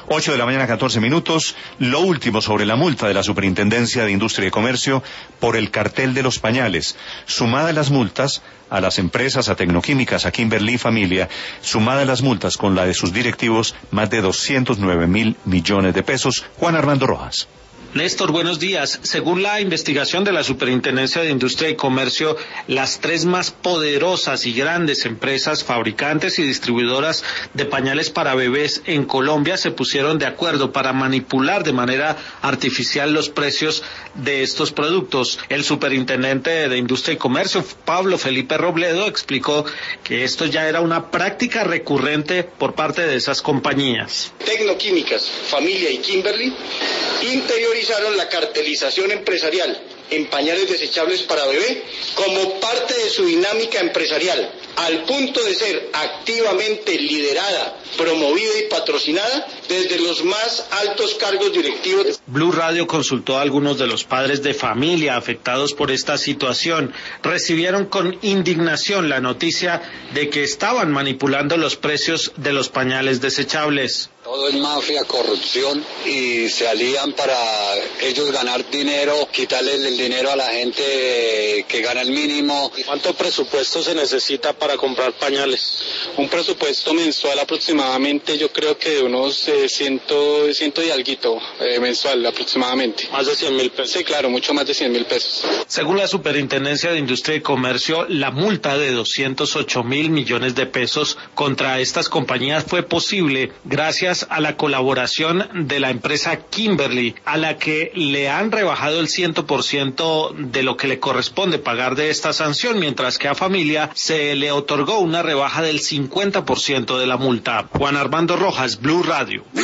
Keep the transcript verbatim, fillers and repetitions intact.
Ocho de la mañana, catorce minutos. Lo último sobre la multa de la Superintendencia de Industria y Comercio por el cartel de los pañales. Sumadas las multas a las empresas, a Tecnoquímicas, a Kimberly y Familia, sumadas las multas con la de sus directivos, más de doscientos nueve mil millones de pesos. Juan Armando Rojas. Néstor, buenos días. Según la investigación de la Superintendencia de Industria y Comercio, las tres más poderosas y grandes empresas fabricantes y distribuidoras de pañales para bebés en Colombia se pusieron de acuerdo para manipular de manera artificial los precios de estos productos. El superintendente de Industria y Comercio, Pablo Felipe Robledo, explicó que esto ya era una práctica recurrente por parte de esas compañías. Tecnoquímicas, Familia y Kimberly interiorizaron la cartelización empresarial en pañales desechables para bebé como parte de su dinámica empresarial, al punto de ser activamente liderada, promovida y patrocinada desde los más altos cargos directivos. Blue Radio consultó a algunos de los padres de familia afectados por esta situación. Recibieron con indignación la noticia de que estaban manipulando los precios de los pañales desechables. Todo es mafia, corrupción, y se alían para ellos ganar dinero, quitarle el dinero a la gente que gana el mínimo. ¿Cuánto presupuesto se necesita para comprar pañales? Un presupuesto mensual aproximadamente, yo creo que de unos eh, ciento, ciento y alguito eh, mensual aproximadamente. ¿Más de cien mil pesos? Sí, claro, mucho más de cien mil pesos. Según la Superintendencia de Industria y Comercio, la multa de doscientos ocho mil millones de pesos contra estas compañías fue posible gracias a la colaboración de la empresa Kimberly, a la que le han rebajado el cien por ciento de lo que le corresponde pagar de esta sanción, mientras que a Familia se le otorgó una rebaja del cincuenta por ciento de la multa. Juan Armando Rojas, Blue Radio.